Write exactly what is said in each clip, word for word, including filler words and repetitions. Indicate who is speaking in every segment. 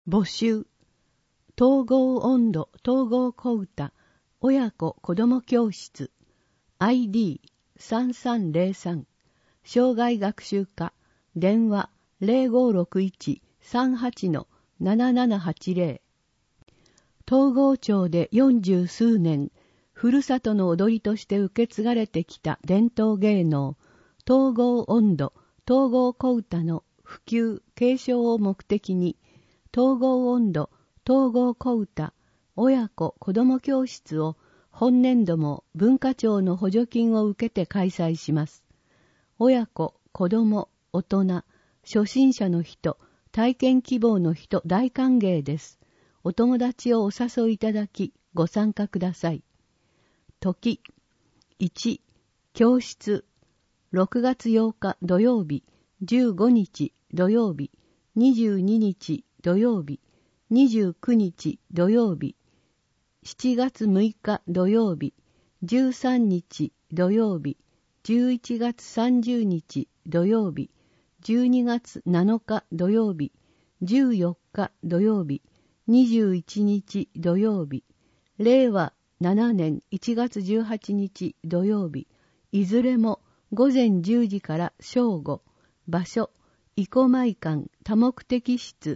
Speaker 1: 募集。統合音頭統合小歌親子子ども教室 アイディーさんさんゼロさん 障害学習課電話 ゼロごろくいちさんはちのななななはちゼロ。東郷町で四十数年ふるさとの踊りとして受け継がれてきた伝統芸能統合音頭統合小歌の普及継承を目的に統合音頭統合小歌親子子ども教室を本年度も文化庁の補助金を受けて開催します。親子、子ども、大人、初心者の人、体験希望の人大歓迎です。お友達をお誘いいただきご参加ください。時いち教室ろくがつようか土曜日じゅうごにち土曜日にじゅうににち土曜日にじゅうくにち土曜日しちがつむいか土曜日じゅうさんにち土曜日じゅういちがつさんじゅうにち土曜日じゅうにがつなのか土曜日じゅうよっか土曜日にじゅういちにち土曜日れいわななねんいちがつじゅうはちにち土曜日いずれもごぜんじゅうじから正午場所生米館多目的室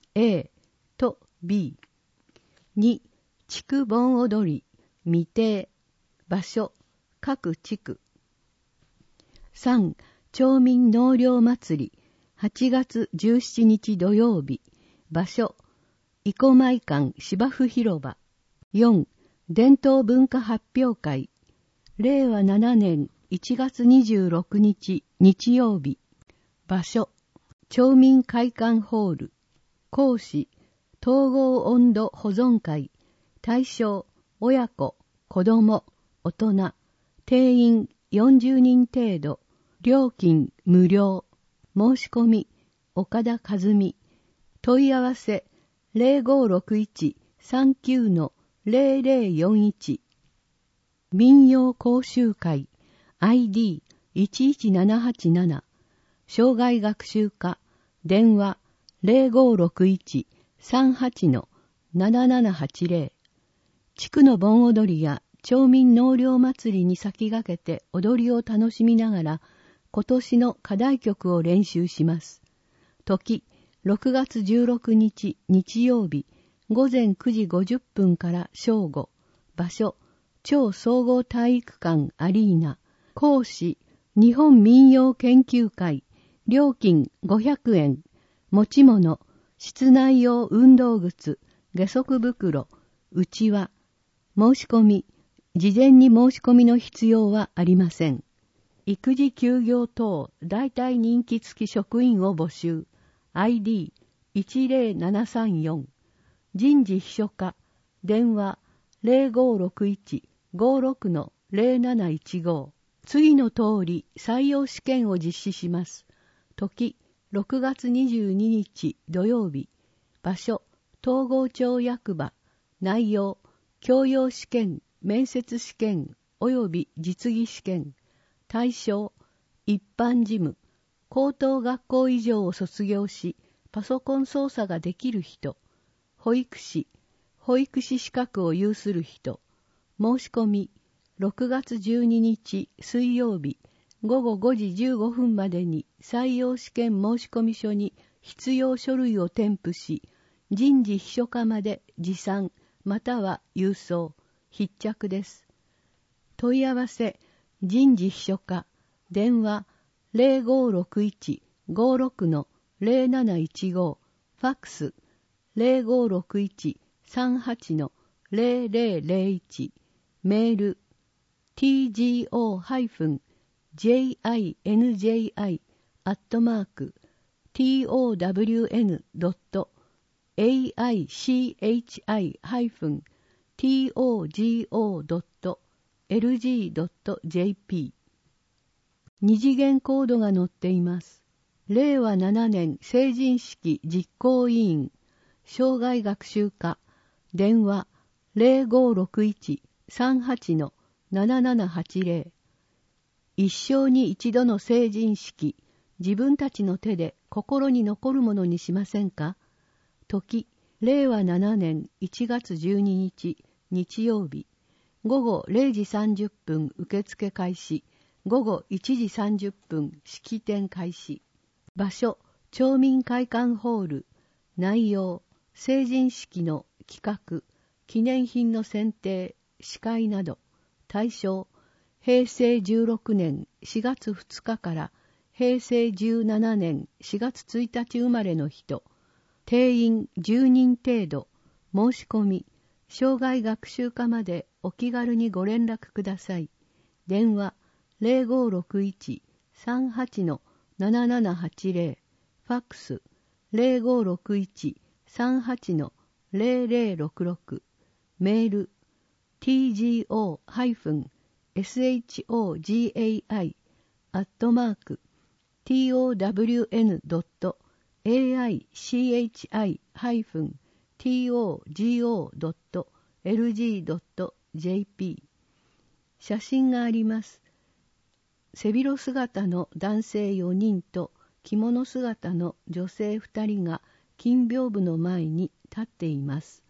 Speaker 1: A と ビーに地区盆踊り未定場所各地区さん町民納涼祭りはちがつじゅうしちにち土曜日場所生米館芝生広場よん伝統文化発表会れいわななねんいちがつにじゅうろくにち日曜日場所町民会館ホール講師統合音頭保存会対象親子子ども大人定員よんじゅうにん程度料金無料申し込み岡田和美問い合わせ ゼロごろくいちさんきゅうのゼロゼロよんいち 民謡講習会 アイディーいちいちななはちなな 障害学習課電話 ゼロごろくいちさんはちのななななはちゼロ 地区の盆踊りや町民納涼祭りに先駆けて踊りを楽しみながら今年の課題曲を練習します。時ろくがつじゅうろくにち日曜日ごぜんくじごじゅっぷんから正午場所町総合体育館アリーナ講師日本民謡研究会料金ごひゃくえん持ち物室内用運動靴下足袋うちわ申し込み事前に申し込みの必要はありません。育児休業等代替任期付き職員を募集 アイディーいちゼロななさんよん 人事秘書課電話 ゼロごろくいちごろくのゼロなないちご 次の通り採用試験を実施します。時ろくがつにじゅうににち土曜日場所東郷町役場内容教養試験面接試験及び実技試験対象一般事務高等学校以上を卒業しパソコン操作ができる人保育士保育士資格を有する人申し込みろくがつじゅうににち水曜日ごごごじじゅうごふんまでに採用試験申込書に必要書類を添付し人事秘書課まで持参または郵送必着です。問い合わせ人事秘書課電話 ゼロごろくいちごろくのゼロなないちご ファックス ゼロごろくいちさんはちのゼロゼロゼロいち メール ティージーオージェイアイエヌジェイアイ アットマーク ティーオーダブリューエヌ ドット エーアイシーエイチアイ ハイフン ティーオージーオー ドット エルジー ドット ジェーピー 二次元コードが載っています。れいわななねん成人式実行委員障害学習課電話 ゼロごろくいちさんはちのななななはちゼロ 一生に一度の成人式自分たちの手で心に残るものにしませんか。時れいわななねんいちがつじゅうににち日曜日、ごごれいじさんじゅっぷん受付開始、ごごいちじさんじゅっぷん式典開始。場所、町民会館ホール。内容、成人式の企画、記念品の選定、司会など。対象、へいせいじゅうろくねんしがつふつかからへいせいじゅうななねんしがつついたち生まれの人。定員じゅうにん程度。申し込み、生涯学習課までお気軽にご連絡ください。電話 ゼロごろくいち さんはち ななななはちゼロ、ファックス ゼロごろくいち さんはち ゼロゼロろくろく、メール ティージーオー ショガイ アットマーク トウドット エーアイシーエイチアイ トゴ ドット エルジー ドット ジェーピー。 写真があります。背広姿の男性よにんと着物姿の女性ふたりが金屏風の前に立っています。